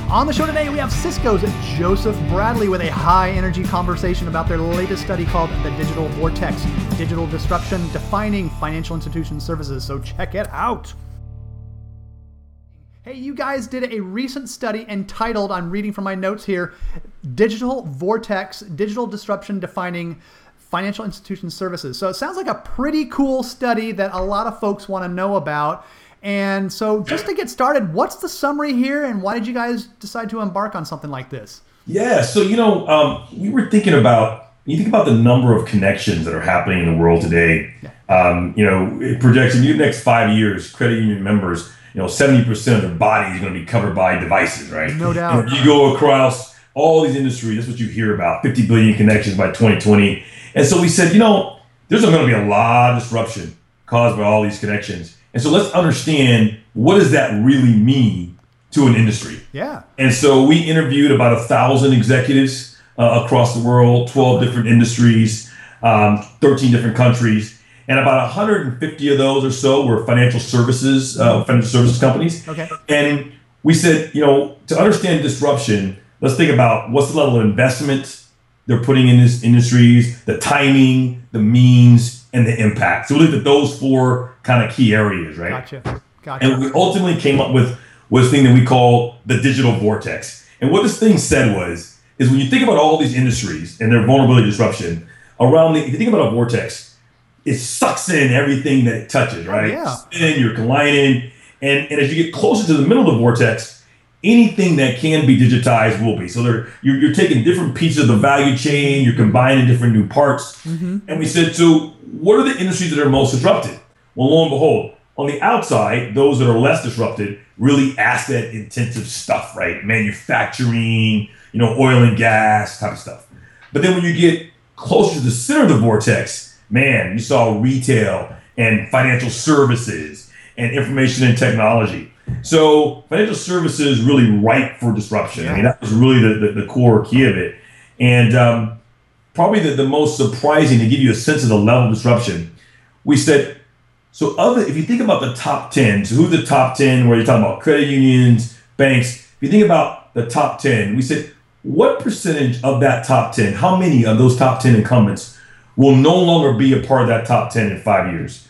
On the show today, we have Cisco's Joseph Bradley with a high-energy conversation about their latest study called The Digital Vortex, Digital Disruption Defining Financial Institution Services. So check it out. Hey, you guys did a recent study entitled, I'm reading from my notes here, Digital Vortex, Digital Disruption Defining Financial Institution Services. So it sounds like a pretty cool study that a lot of folks want to know about. And so just to get started, what's the summary here and why did you guys decide to embark on something like this? Yeah, so, we were thinking about, you think about the number of connections that are happening in the world today. It projects in the next 5 years, credit union members, 70% of their body is going to be covered by devices, right? No doubt. You go across all these industries, that's what you hear about, 50 billion connections by 2020. And so we said, there's going to be a lot of disruption caused by all these connections. And so let's understand, what does that really mean to an industry? Yeah. And so we interviewed about 1,000 executives across the world, 12 different industries, 13 different countries. And about 150 of those or so were financial services companies. Okay. And we said, to understand disruption, let's think about what's the level of investment they're putting in these industries, the timing, the means, and the impact. So we looked at those four kind of key areas, right? Gotcha. And we ultimately came up with this thing that we call the digital vortex. And what this thing said is when you think about all these industries and their vulnerability disruption, if you think about a vortex, it sucks in everything that it touches, right? Yeah. And you're colliding. And as you get closer to the middle of the vortex, anything that can be digitized will be. So you're taking different pieces of the value chain, you're combining different new parts. Mm-hmm. And we said, so what are the industries that are most disrupted? Well, lo and behold, on the outside, those that are less disrupted, really asset intensive stuff, right? Manufacturing, oil and gas type of stuff. But then when you get closer to the center of the vortex, man, you saw retail and financial services and information and technology. So financial services really ripe for disruption. Yeah. I mean, that was really the core key of it. And probably the most surprising, to give you a sense of the level of disruption, we said, if you think about the top 10, so who's the top 10, where you're talking about credit unions, banks, if you think about the top 10, we said, what percentage of that top 10, how many of those top 10 incumbents will no longer be a part of that top 10 in 5 years?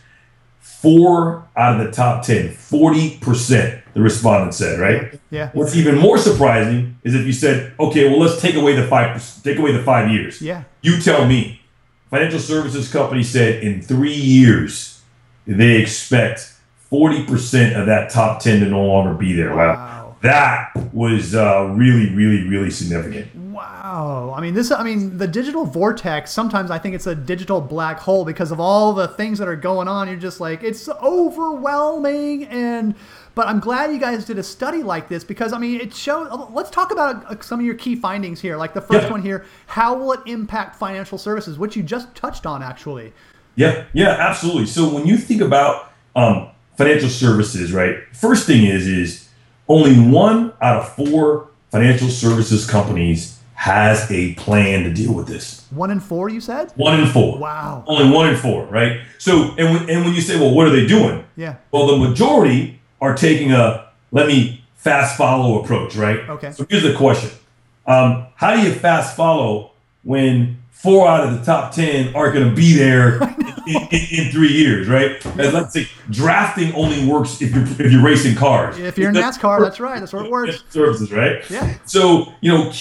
4 out of the top 10, 40%, the respondents said, right? Yeah. What's even more surprising is if you said, okay, well, let's take away the 5 years. Yeah. You tell me. Financial services company said in 3 years, they expect 40% of that top 10 to no longer be there. Wow. That was really, really, really significant. Wow. The digital vortex, sometimes I think it's a digital black hole because of all the things that are going on. You're just like, it's overwhelming. But I'm glad you guys did a study like this because, it shows. Let's talk about some of your key findings here. Like the first one here, how will it impact financial services, which you just touched on, actually. Yeah, absolutely. So when you think about financial services, right, first thing is only 1 out of 4 financial services companies has a plan to deal with this. 1 in 4, you said? 1 in 4. Wow. Only 1 in 4, right? So, and when you say, well, what are they doing? Yeah. Well, the majority are taking let me fast follow approach, right? Okay. So here's the question. How do you fast follow when 4 out of the top 10 aren't going to be there in 3 years, right? As let's say drafting only works if you're racing cars. If you're in NASCAR, that's right. That's where it works. Services, right? Yeah. So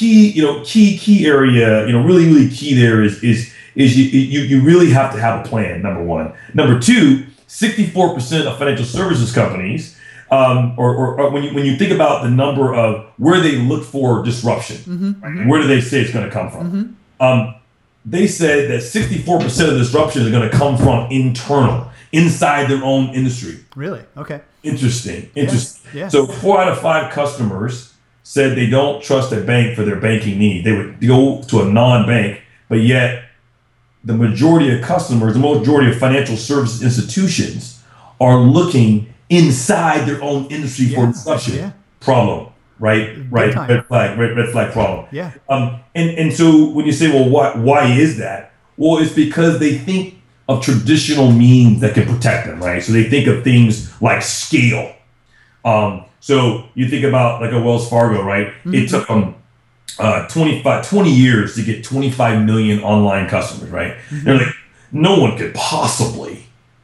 key area, really, really key there is you really have to have a plan. Number one. Number two, 64% of financial services companies, or when you think about the number of where they look for disruption, right? Where do they say it's going to come from? They said that 64% of disruption is going to come from inside their own industry. Really? Okay. Interesting. Yeah. So 4 out of 5 customers said they don't trust a bank for their banking need. They would go to a non-bank, but yet the majority of customers, the majority of financial services institutions are looking inside their own industry for disruption. Yeah. Problem. Right. Red flag problem. Yeah. And so when you say, well, why is that? Well, it's because they think of traditional means that can protect them, right? So they think of things like scale. So you think about like a Wells Fargo, right? It took them 20 years to get 25 million online customers, right? They're like, no one could possibly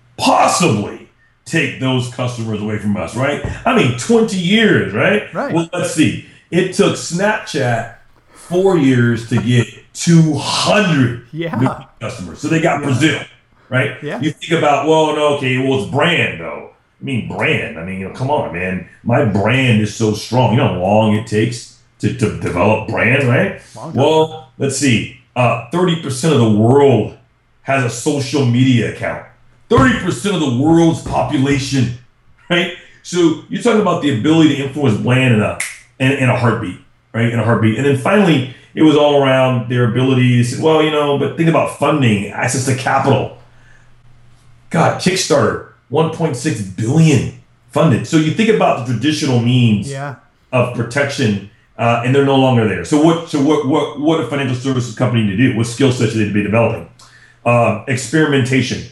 take those customers away from us, right? I mean, 20 years, right? Right. Well, let's see. It took Snapchat 4 years to get 200 million customers. So they got Brazil, right? Yeah. You think about, it's brand though. I mean, brand. I mean, come on, man. My brand is so strong. You know how long it takes to develop brand, right? Well, let's see. 30% of the world has a social media account. 30% of the world's population, right? So you're talking about the ability to influence brand in a heartbeat, right? In a heartbeat. And then finally, it was all around their ability to say, but think about funding, access to capital. God, Kickstarter, 1.6 billion funded. So you think about the traditional means of protection, and they're no longer there. So what a financial services company to do? What skill sets should they be developing? Experimentation.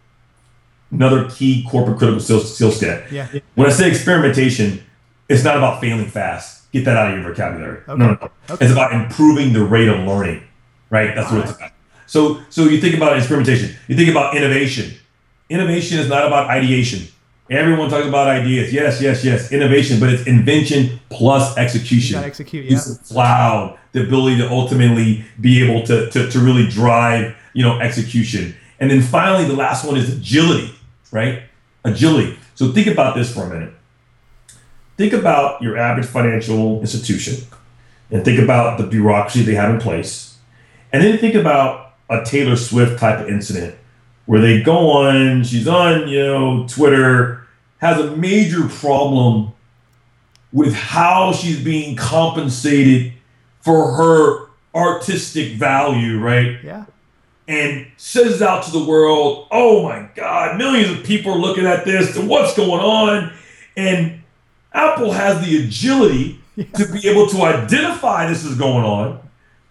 Another key corporate critical skill set. Yeah. When I say experimentation, it's not about failing fast. Get that out of your vocabulary. Okay. No. Okay. It's about improving the rate of learning, right? That's what it's about. So you think about experimentation. You think about innovation. Innovation is not about ideation. Everyone talks about ideas. Yes. Innovation, but it's invention plus execution. You got to execute, It's cloud, the ability to ultimately be able to really drive, execution. And then finally, the last one is agility, right? Agility. So think about this for a minute. Think about your average financial institution and think about the bureaucracy they have in place. And then think about a Taylor Swift type of incident where they go on, she's on, Twitter, has a major problem with how she's being compensated for her artistic value, right? Yeah. And says out to the world, oh my God, millions of people are looking at this, and what's going on? And Apple has the agility to be able to identify this is going on.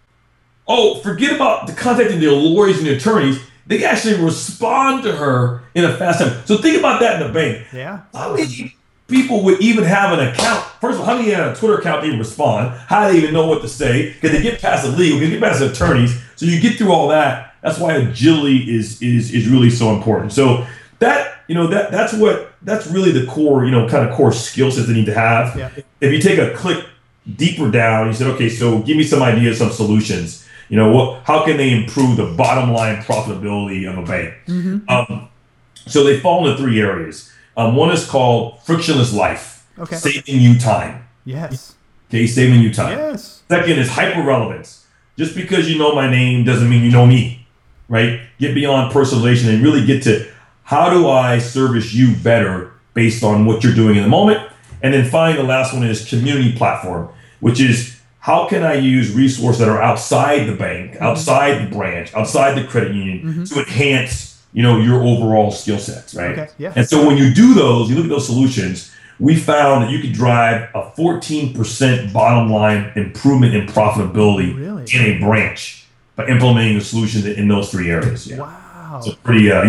Oh, forget about the contacting the lawyers and the attorneys. They actually respond to her in a fast time. So think about that in the bank. Yeah. How many people would even have an account? First of all, how many have a Twitter account to even respond? How do they even know what to say? Because they get past the legal, they get past the attorneys. So you get through all that. That's why agility is really so important. So that's really the core, kind of core skill sets they need to have. Yeah. If you take a click deeper down, you said, okay, so give me some ideas, some solutions. How can they improve the bottom line profitability of a bank? Mm-hmm. So they fall into three areas. One is called frictionless life, saving you time. Yes. Okay, saving you time. Yes. Second is hyper relevance. Just because you know my name doesn't mean you know me, right? Get beyond personalization and really get to how do I service you better based on what you're doing in the moment. And then finally, the last one is community platform, which is how can I use resources that are outside the bank, outside the branch, outside the credit union to enhance, your overall skill sets, right? Okay, yeah. And so when you do those, you look at those solutions, we found that you could drive a 14% bottom line improvement in profitability in a branch by implementing the solutions in those three areas. Yeah. Wow. So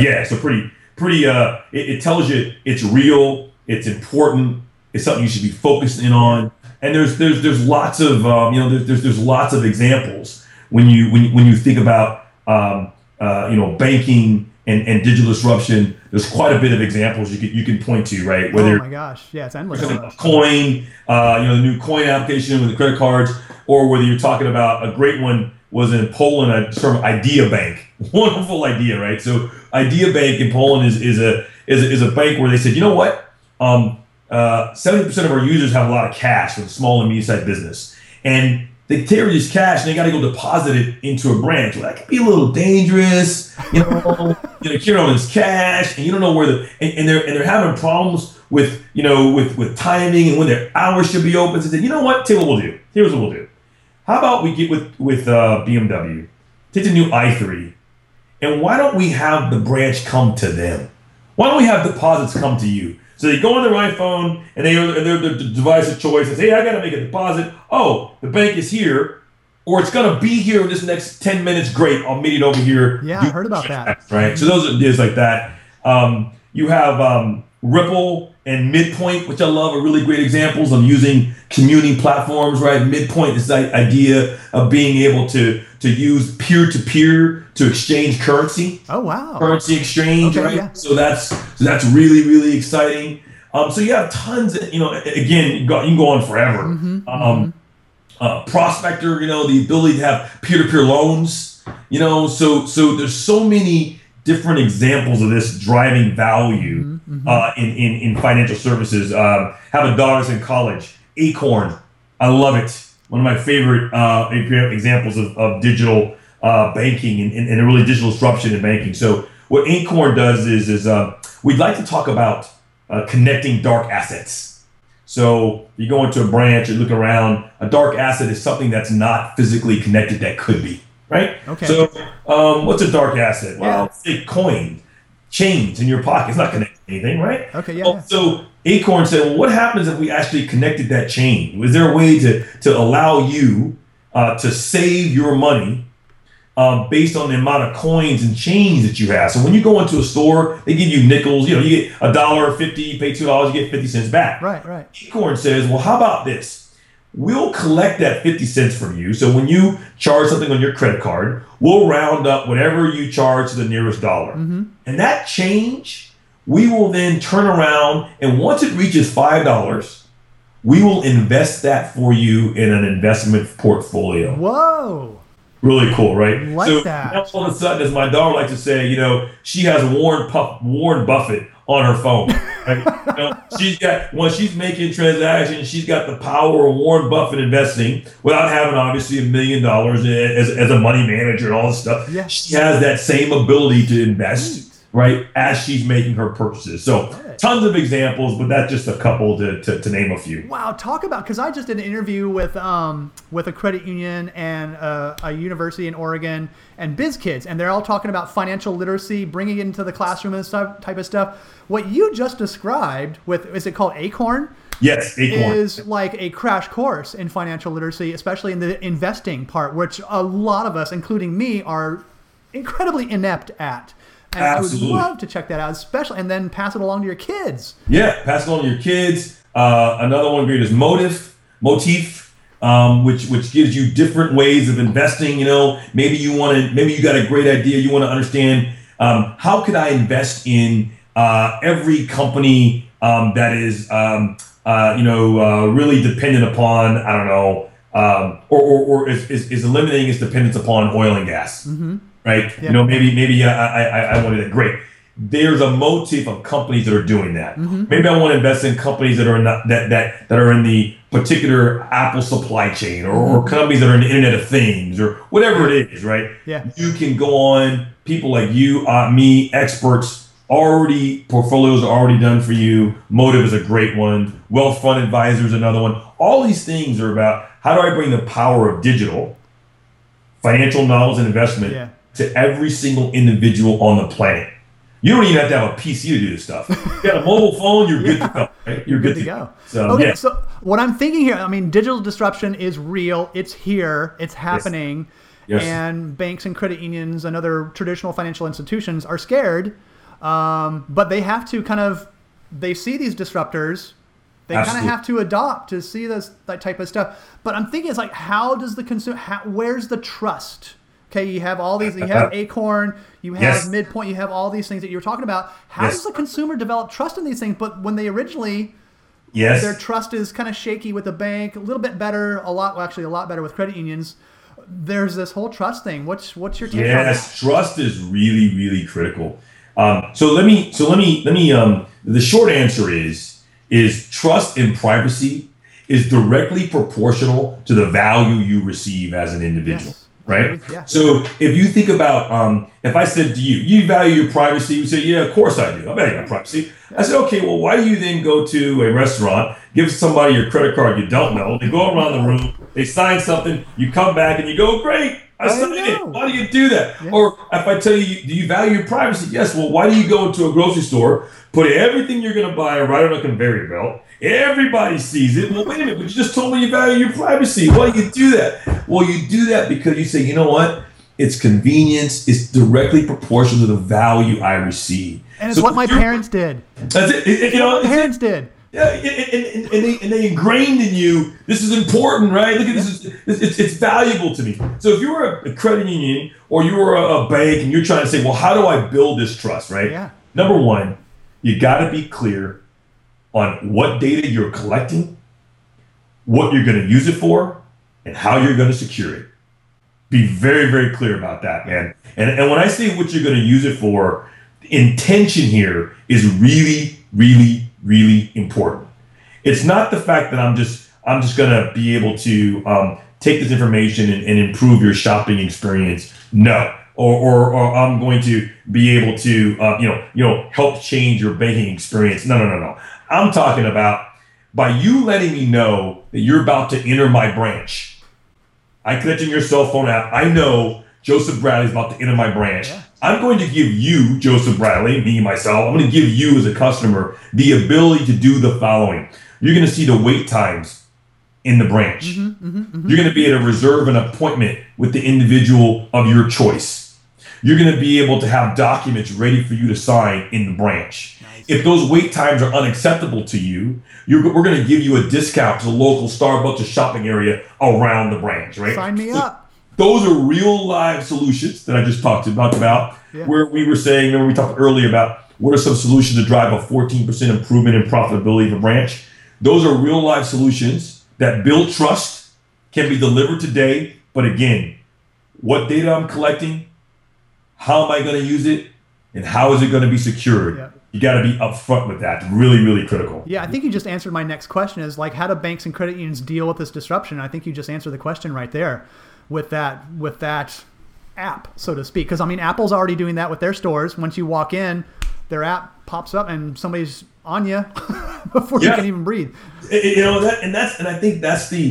it tells you it's real, it's important, it's something you should be focused in on. And there's lots of there's lots of examples when you think about banking and digital disruption. There's quite a bit of examples you can point to, right? Whether my gosh, yeah, it's endless. Coin, the new coin application with the credit cards, or whether you're talking about a great one was in Poland, a term Idea Bank. Wonderful idea, right? So Idea Bank in Poland is a bank where they said, you know what? 70% of our users have a lot of cash with a small and medium-sized business. And they carry this cash and they got to go deposit it into a branch. Well, that can be a little dangerous, carry all this cash and you don't know where and they're having problems with timing and when their hours should be open. So they said, you know what? Tell you what we'll do. Here's what we'll do. How about we get with BMW, take the new i3, and why don't we have the branch come to them? Why don't we have deposits come to you? So they go on their iPhone and they're the device of choice and say, hey, I got to make a deposit. Oh, the bank is here, or it's going to be here in this next 10 minutes. Great, I'll meet it over here. Yeah, I heard about that. Right. So those are ideas like that. You have Ripple and Midpoint, which I love, are really great examples of using commuting platforms, right? Midpoint is the idea of being able to use peer-to-peer to exchange currency. Oh, wow. Currency exchange, okay, right? Yeah. So that's really, really exciting. So you have tons of, again, you can go on forever. Prospector, the ability to have peer-to-peer loans, so there's so many different examples of this driving value in financial services. Have a daughter that's in college. Acorn, I love it. One of my favorite examples of digital banking and a really digital disruption in banking. So what Acorn does is we'd like to talk about connecting dark assets. So you go into a branch, you look around, a dark asset is something that's not physically connected that could be, right? Okay. So what's a dark asset? Well, it's a coin, chains in your pocket. It's not connected to anything, right? Okay, yeah. So Acorn said, well, what happens if we actually connected that chain? Was there a way to allow you to save your money based on the amount of coins and chains that you have? So when you go into a store, they give you nickels. You get $1.50, you pay $2, you get 50 cents back. Right. Acorn says, well, how about this? We'll collect that 50 cents from you. So when you charge something on your credit card, we'll round up whatever you charge to the nearest dollar. And that change, we will then turn around, and once it reaches $5, we will invest that for you in an investment portfolio. Whoa. Really cool, right? Like that. Now all of a sudden, as my daughter likes to say, she has Warren Buffett on her phone. Right? She's got, when she's making transactions, she's got the power of Warren Buffett investing without having obviously $1 million as a money manager and all this stuff. Yeah. She has that same ability to invest, right, as she's making her purchases. So tons of examples, but that's just a couple to name a few. Wow, talk about, because I just did an interview with a credit union and a university in Oregon and BizKids, and they're all talking about financial literacy, bringing it into the classroom and stuff, type of stuff. What you just described is it called Acorn? Yes, Acorn. Is like a crash course in financial literacy, especially in the investing part, which a lot of us, including me, are incredibly inept at. And Absolutely. I would love to check that out, especially, and then pass it along to your kids. Yeah, pass it on to your kids. Another one great is Motif, which gives you different ways of investing. Maybe you got a great idea. You want to understand how could I invest in every company that is really dependent upon, I don't know, or is eliminating its dependence upon oil and gas. Right? Yeah. Maybe I wanted it. Great. There's a motif of companies that are doing that. Maybe I want to invest in companies that are not that are in the particular Apple supply chain, or companies that are in the Internet of Things, or whatever it is. Right? Yeah. You can go on. People like you, me, experts. Portfolios are already done for you. Motive is a great one. Wealth Fund Advisor is another one. All these things are about how do I bring the power of digital, financial knowledge and investment to every single individual on the planet. You don't even have to have a PC to do this stuff. You got a mobile phone, you're good to go. Right? You're good to go. So, so what I'm thinking here, digital disruption is real. It's here. It's happening. Yes. And banks and credit unions and other traditional financial institutions are scared. But they have to they see these disruptors. They kind of have to adopt to see that type of stuff. But I'm thinking it's like, how does the consumer, where's the trust? Okay, you have all these, you have Acorn, you have Midpoint, you have all these things that you were talking about. How does the consumer develop trust in these things? But when they originally, their trust is kind of shaky with the bank, a little bit better, a lot better with credit unions. There's this whole trust thing. What's your take on that? Yes, trust is really, really critical. So let me. The short answer is trust and privacy is directly proportional to the value you receive as an individual. Yes. Right? Yeah. So if you think about, if I said to you, you value your privacy, you say, yeah, of course I do. I value my privacy. I said, okay, well, why do you then go to a restaurant, give somebody your credit card you don't know, they go around the room, they sign something, you come back and you go, great, I signed it. Why do you do that? Yeah. Or if I tell you, do you value your privacy? Yes. Well, why do you go into a grocery store, put everything you're going to buy right on a conveyor belt? Everybody sees it. Well, wait a minute, but you just told me you value your privacy. Why do you do that? Well, you do that because you say, you know what? its convenience is directly proportional to the value I receive. And it's what my parents did. That's it. You know, my parents did. Yeah, and they ingrained in you, this is important, right? Look at this, it's valuable to me. So if you were a credit union or you were a bank and you're trying to say, well, how do I build this trust, right? Yeah. Number one, you got to be clear on what data you're collecting, what you're going to use it for, and how you're going to secure it. Be very, very clear about that, man. And when I say what you're going to use it for, the intention here is really, really, really important. It's not the fact that I'm just going to be able to take this information and improve your shopping experience. No. Or I'm going to be able to help change your banking experience. No. I'm talking about by you letting me know that you're about to enter my branch. I connect in your cell phone app. I know Joseph Bradley is about to enter my branch. Yeah. I'm going to give you, Joseph Bradley, me, myself, I'm going to give you as a customer the ability to do the following. You're going to see the wait times in the branch. You're going to be able to reserve an appointment with the individual of your choice. You're going to be able to have documents ready for you to sign in the branch. Nice. If those wait times are unacceptable to you, we're going to give you a discount to the local Starbucks or shopping area around the branch, right? Sign me up. Those are real live solutions that I just talked about where we were saying, remember we talked earlier about what are some solutions to drive a 14% improvement in profitability of a branch. Those are real live solutions that build trust, can be delivered today. But again, what data I'm collecting, how am I going to use it, and how is it going to be secured? Yeah. You got to be upfront with that. Really, really critical. Yeah, I think you just answered my next question is like, how do banks and credit unions deal with this disruption? I think you just answered the question right there with that app, so to speak. Because I mean, Apple's already doing that with their stores. Once you walk in, their app pops up and somebody's on you before you can even breathe. I think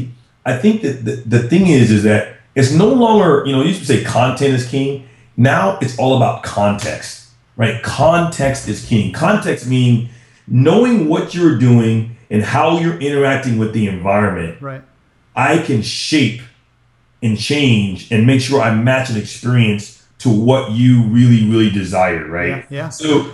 that the thing is that it's no longer, you used to say content is king. Now it's all about context, right? Context is king. Context meaning knowing what you're doing and how you're interacting with the environment. Right. I can shape and change and make sure I match an experience to what you really, really desire, right? Yeah. So,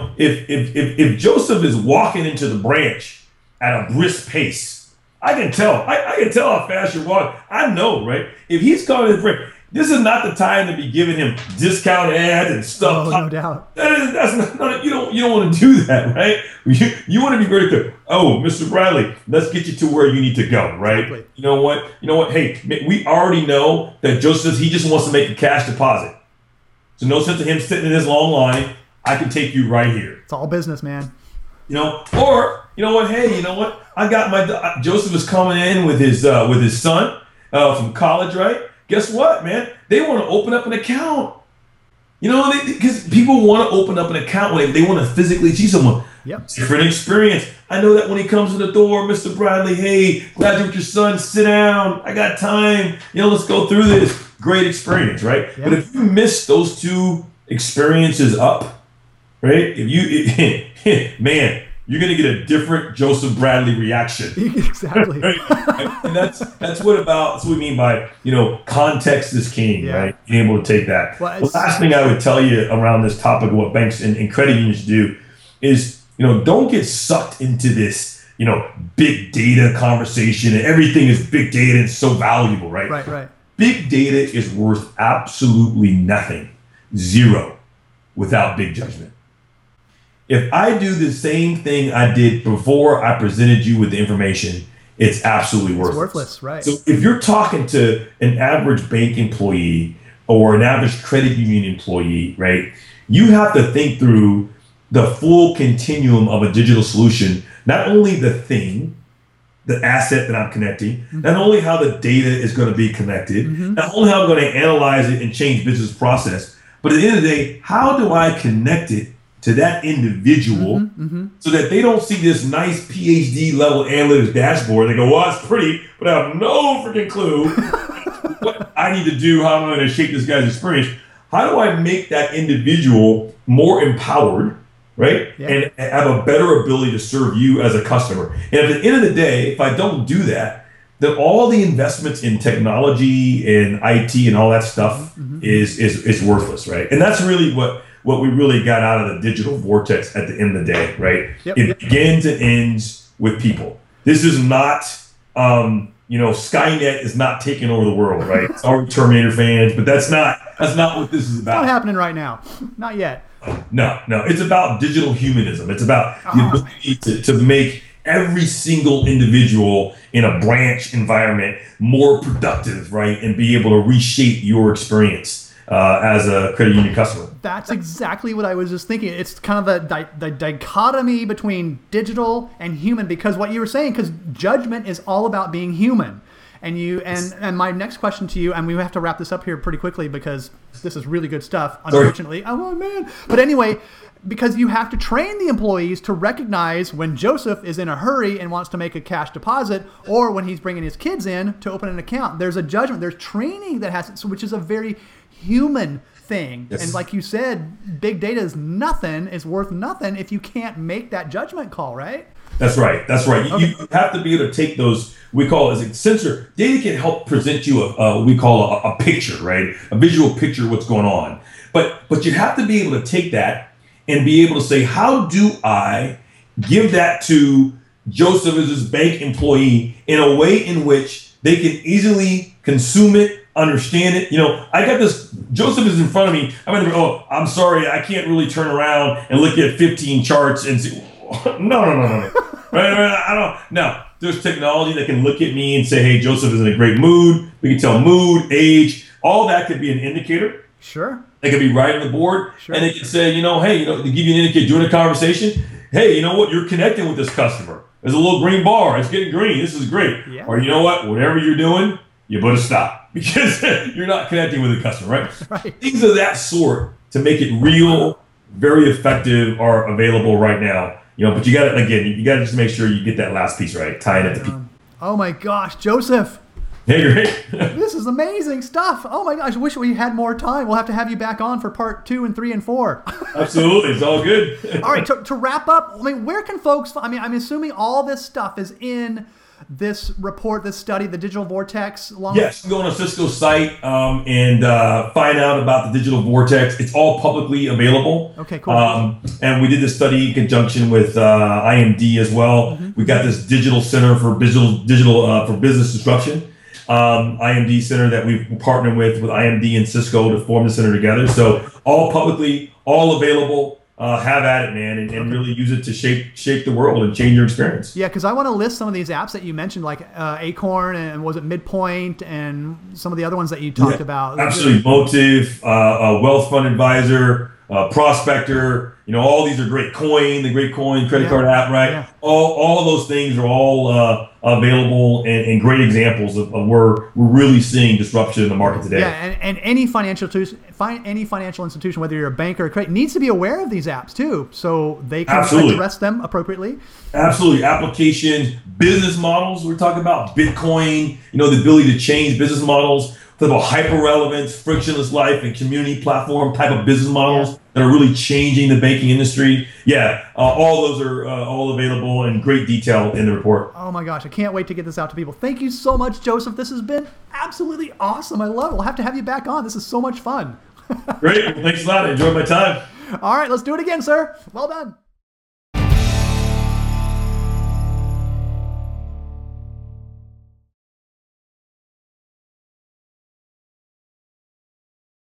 if Joseph is walking into the branch at a brisk pace, I can tell. I can tell how fast you're walking. I know, right? If he's coming to the branch, this is not the time to be giving him discount ads and stuff. Oh, no doubt. That's not you don't want to do that, right? You want to be very clear. Oh, Mr. Bradley, let's get you to where you need to go, right? Exactly. You know what? Hey, we already know that Joseph, he just wants to make a cash deposit. So no sense of him sitting in this long line. I can take you right here. It's all business, man. Or you know what? Hey, you know what? I got Joseph is coming in with his son from college, right? Guess what, man? They want to open up an account. Because people want to open up an account when they want to physically see someone. Yep. Different experience. I know that when he comes to the door, Mr. Bradley, hey, glad you're with your son. Sit down. I got time. Let's go through this. Great experience, right? Yep. But if you miss those two experiences up, right? Man, you're going to get a different Joseph Bradley reaction. Exactly. Right? And that's what we mean by, context is king, right? Being able to take that. Well, the last thing I would tell you around this topic of what banks and credit unions do is, don't get sucked into this, big data conversation and everything is big data and so valuable, right? Right. Big data is worth absolutely nothing, zero, without big judgment. If I do the same thing I did before I presented you with the information, it's absolutely worthless. It's worthless, right. So if you're talking to an average bank employee or an average credit union employee, right, you have to think through the full continuum of a digital solution, not only the thing, the asset that I'm connecting, not only how the data is going to be connected, not only how I'm going to analyze it and change business process, but at the end of the day, how do I connect it to that individual so that they don't see this nice PhD level analytics dashboard. They go, well, it's pretty, but I have no freaking clue what I need to do, how I'm going to shape this guy's experience. How do I make that individual more empowered, right? Yeah. And have a better ability to serve you as a customer. And at the end of the day, if I don't do that, that all the investments in technology and IT and all that stuff is worthless, right? And that's really what we really got out of the digital vortex at the end of the day, right? It begins and ends with people. This is not, Skynet is not taking over the world, right? Sorry, Terminator fans, but that's not what this is about. It's not happening right now. Not yet. No. It's about digital humanism. It's about the ability to make every single individual in a branch environment more productive, right? And be able to reshape your experience as a credit union customer. That's exactly what I was just thinking. It's kind of the dichotomy between digital and human, because what you were saying, because judgment is all about being human. And my next question to you, and we have to wrap this up here pretty quickly because this is really good stuff, unfortunately. Sorry. Oh, man. But anyway, because you have to train the employees to recognize when Joseph is in a hurry and wants to make a cash deposit, or when he's bringing his kids in to open an account. There's a judgment. There's training that has, which is a very human thing. Yes. And like you said, big data is worth nothing if you can't make that judgment call, right? That's right. Okay. You have to be able to take those, we call it as a sensor. Data can help present you what we call a picture, right? A visual picture of what's going on. But you have to be able to take that and be able to say, how do I give that to Joseph as his bank employee in a way in which they can easily consume it, understand it. I got this, Joseph is in front of me. I'm sorry, I can't really turn around and look at 15 charts and see. No. Right? No. There's technology that can look at me and say, hey, Joseph is in a great mood. We can tell mood, age, all that could be an indicator. Sure. They could be right on the board. Sure. And they can say, hey, to give you an indicator during a conversation, hey, you know what? You're connecting with this customer. There's a little green bar. It's getting green. This is great. Yeah. Or you know what? Whatever you're doing, you better stop because you're not connecting with the customer, right? Things of that sort to make it real, very effective are available right now. But you got to just make sure you get that last piece right, tying it to people. Oh my gosh, Joseph. Hey, great. This is amazing stuff. Oh my gosh, I wish we had more time. We'll have to have you back on for part 2 and 3 and 4. Absolutely, it's all good. All right, to wrap up, where can folks, I'm assuming all this stuff is in this report, this study, the Digital Vortex? Yes, you can go on a Cisco site and find out about the Digital Vortex. It's all publicly available. Okay, cool. And we did this study in conjunction with IMD as well. Mm-hmm. We got this digital center for for business disruption. IMD center that we've partnered with IMD and Cisco to form the center together. So all publicly, all available. Have at it, man, and really use it to shape the world and change your experience. Yeah, because I want to list some of these apps that you mentioned, like Acorn and was it Midpoint and some of the other ones that you talked about. Absolutely, Motive, Wealth Fund Advisor, Prospector. All these are great. The Great Coin credit card app, right? Yeah. All of those things are all available and great examples of where we're really seeing disruption in the market today. Yeah, and any financial institution, whether you're a bank or a credit, needs to be aware of these apps too, so they can address them appropriately. Absolutely. Applications, business models. We're talking about Bitcoin, the ability to change business models. About hyper-relevance, frictionless life, and community platform type of business models that are really changing the banking industry. All those are all available in great detail in the report. Oh my gosh, I can't wait to get this out to people. Thank you so much, Joseph. This has been absolutely awesome. I love it. We'll have to have you back on. This is so much fun. Great. Well, thanks a lot. I enjoyed my time. All right, let's do it again, sir. Well done.